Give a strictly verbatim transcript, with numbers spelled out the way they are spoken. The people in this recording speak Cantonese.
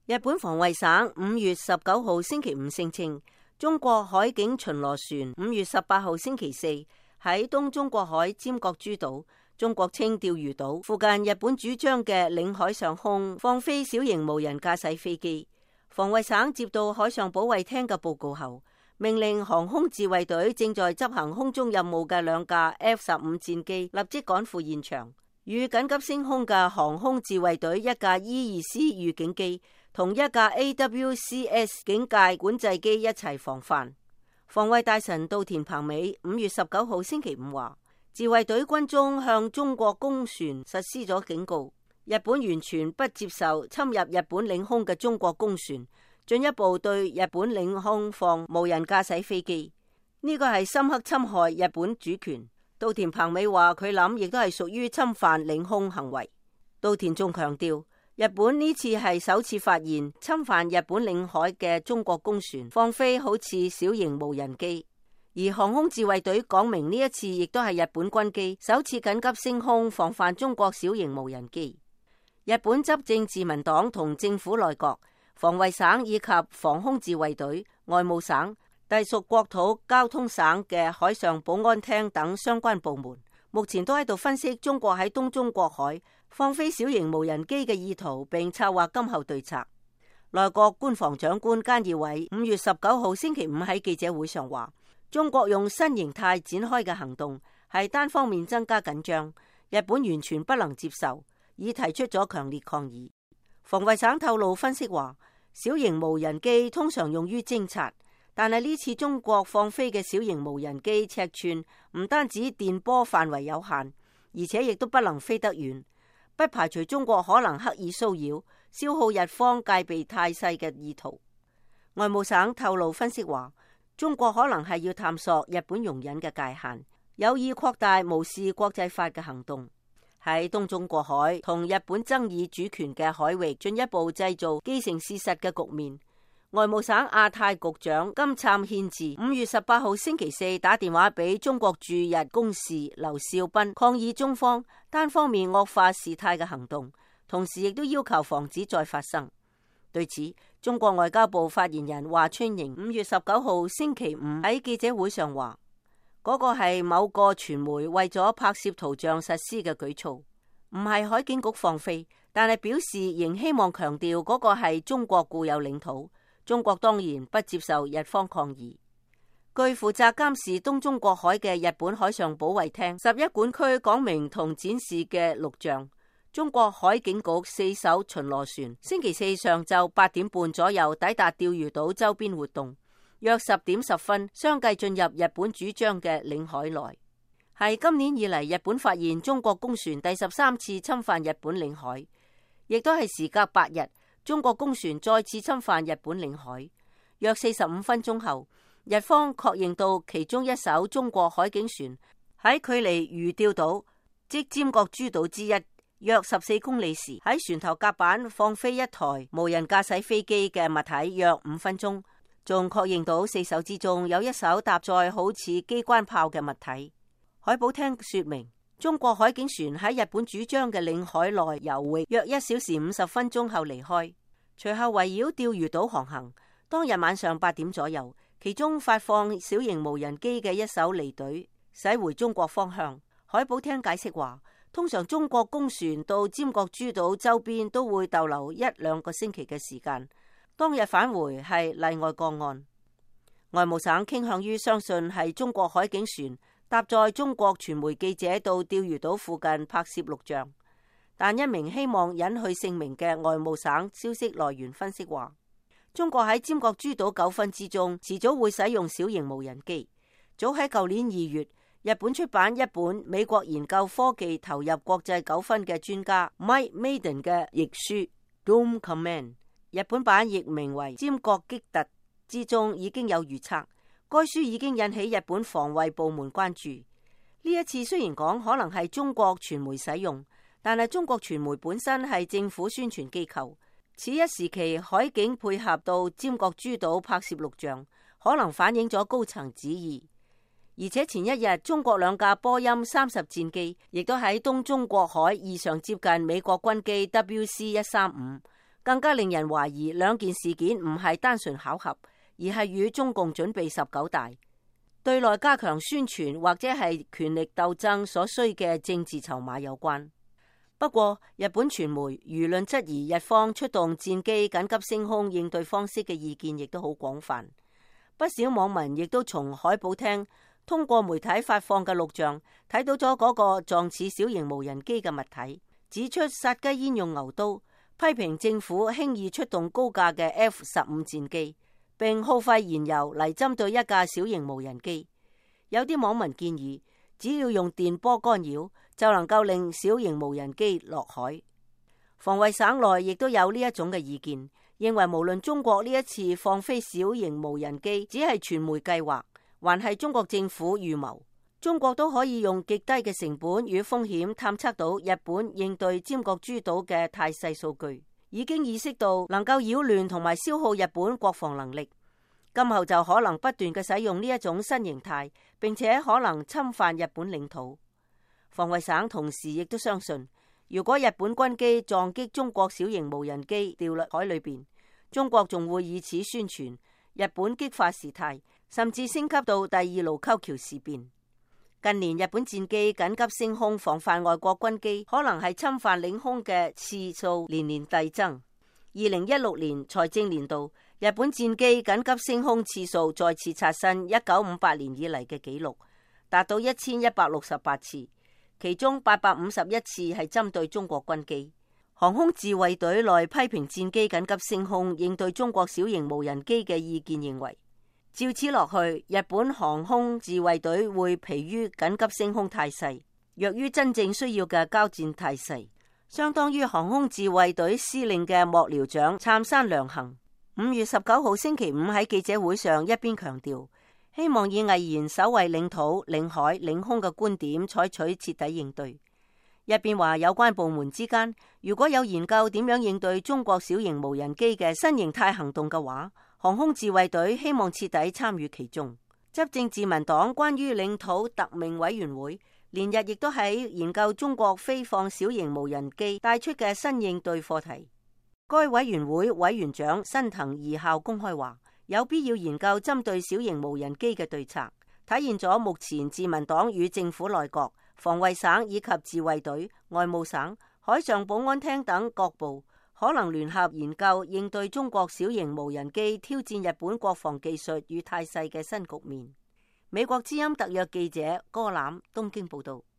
日本防衛省五月十九號星期五聲稱，中國海警巡邏船五月十八號星期四喺東中國海尖閣諸島（中國稱釣魚島）附近日本主張嘅領海上空放飛小型無人駕駛飛機。防衛省接到海上保衛廳嘅報告後，命令航空自衛隊正在執行空中任務嘅兩架 F 十五戰機立即趕赴現場，與緊急升空嘅航空自衛隊一架 E 二 C 預警機同一架 A W C S 警戒管制機一齊防範。防衛大臣稻田朋美五月十九號星期五話，自衛隊軍中向中國公船實施咗警告，日本完全不接受侵入日本領空嘅中國公船進一步對日本領空放無人駕駛飛機，呢個係深刻侵害日本主權。稻田朋美話佢諗亦都係屬於侵犯領空行為。稻田仲強調，日本呢次係首次發現侵犯日本領海嘅中國公船放飛好似小型無人機，而航空自衛隊講明呢一次亦都係日本軍機首次緊急升空防範中國小型無人機。日本執政自民黨同政府內閣、防衛省以及防空自衛隊、外務省、隸屬國土交通省嘅海上保安廳等相關部門，目前都喺度分析中國喺東中國海放飛小型無人機嘅意圖，並策劃今後對策。內閣官房長官菅義偉五月十九號星期五喺記者會上話，中國用新形態展開嘅行動係單方面增加緊張，日本完全不能接受，已提出咗強烈抗議。防衛省透露分析話，小型無人機通常用於偵察，但係呢次中國放飛嘅小型無人機尺寸唔單止電波範圍有限，而且亦都不能飛得遠，不排除中國可能刻意騷擾、消耗日方戒備態勢嘅意圖。外務省透露分析話，中國可能係要探索日本容忍嘅界限，有意擴大無視國際法嘅行動，喺東中國海同日本爭議主權嘅海域進一步製造既成事實嘅局面。外務省亞太局長金燦憲治五月十八號星期四打電話俾中國駐日公使劉少斌，抗議中方單方面惡化事態嘅行動，同時亦都要求防止再發生。對此，中國外交部發言人華春瑩五月十九號星期五喺記者會上話，嗰個係某個傳媒為咗拍攝圖像實施嘅舉措，唔係海警局放飛，但係表示仍希望強調嗰個係中國固有領土。中國當然不接受日方抗議。據負責監視東中國海嘅日本海上保衛廳十一管區講明同展示嘅錄像，中國海警局四艘巡邏船星期四上晝八點半左右抵達釣魚島周邊活動，約十點十分相繼進入日本主張嘅領海內。係今年以嚟日本發現中國公船第十三次侵犯日本領海，亦都係時隔八日，中國公船再次侵犯日本領海。約四十五分鐘後，日方確認到其中一艘中國海警船喺距離魚釣島即尖閣諸島之一約十四公里時，喺船頭甲板放飛一台無人駕駛飛機嘅物體約五分鐘，仲確認到四艘之中有一艘搭載好似機關炮嘅物體。海保廳說明，中國海警船喺日本主張嘅領海內游域約一小時五十分鐘後離開，隨後圍繞釣魚島航行。當日晚上八點左右，其中發放小型無人機嘅一艘離隊駛回中國方向。海保廳解釋話，通常中國公船到尖閣諸島周邊都會逗留一兩個星期嘅時間，當日返回係例外個案。外務省傾向於相信係中國海警船搭載中國傳媒記者到釣魚島附近拍攝錄像，但一名希望隱去姓名嘅外務省消息來源分析話，中國喺尖閣諸島糾紛之中遲早會使用小型無人機。早喺舊年二月，日本出版一本美國研究科技投入國際糾紛嘅專家 Mike Maiden 嘅譯書 Dome Command， 日本版譯名為尖閣擊突，之中已經有預測。該書已經引起日本防衛部門關注。呢一次雖然講可能係中國傳媒使用，但係中國傳媒本身係政府宣傳機構。此一時期海警配合到尖閣諸島拍攝錄像，可能反映咗高層旨意。而且前一日中國兩架波音三十戰機亦都喺東中國海異常接近美國軍機 W C 一三五， 更加令人懷疑兩件事件唔係單純巧合，而係與中共準備十九大、對內加強宣傳或者係權力鬥爭所需嘅政治籌碼有關。不過，日本傳媒輿論質疑日方出動戰機緊急升空應對方式嘅意見亦都好廣泛。不少網民亦都從海保廳通過媒體發放嘅錄像睇到咗嗰個狀似小型無人機嘅物體，指出殺雞焉用牛刀，批評政府輕易出動高價嘅 F 十五戰機，並耗費燃油嚟針對一架小型無人機。有啲網民建議，只要用電波干擾，就能夠令小型無人機落海。防衛省內亦都有呢一種嘅意見，認為無論中國呢一次放飛小型無人機只係傳媒計劃，還係中國政府預謀，中國都可以用極低嘅成本與風險探測到日本應對尖閣諸島嘅態勢數據，已經意識到能夠擾亂同埋消耗日本國防能力。今後就可能不斷嘅使用呢一種新形態，並且可能侵犯日本領土。防衛省同時亦都相信，如果日本軍機撞擊中國小型無人機掉落海裏邊，中國仲會以此宣傳日本激化事態，甚至升級到第二盧溝橋事變。近年日本戰機緊急升空防範外國軍機可能係侵犯領空嘅次數年年遞增。二零一六年財政年度，日本戰機緊急升空次數再次刷新一九五八年以嚟嘅紀錄，達到一千一百六十八次，其中八百五十一次係針對中國軍機。航空自衛隊內批評戰機緊急升空應對中國小型無人機嘅意見認為，照此落去，日本航空自衛隊會疲於緊急升空態勢，弱於真正需要嘅交戰態勢。相當於航空自衛隊司令嘅幕僚長杉山良行五月十九號星期五喺記者會上一邊強調，希望以毅然守衛領土、領海、領空嘅觀點採取徹底應對。一邊話有關部門之間如果有研究點樣應對中國小型無人機嘅新形態行動嘅話，航空自衛隊希望徹底參與其中。執政自民黨關於領土特命委員會連日亦都喺研究中國飛放小型無人機帶出嘅新應對課題。該委員會委員長新藤義孝公開話，有必要研究針對小型無人機嘅對策，體現咗目前自民黨與政府內閣、防衛省以及自衛隊、外務省、海上保安廳等各部可能聯合研究應對中國小型無人機挑戰日本國防技術與態勢嘅新局面。美國之音特約記者柯欖東京報道。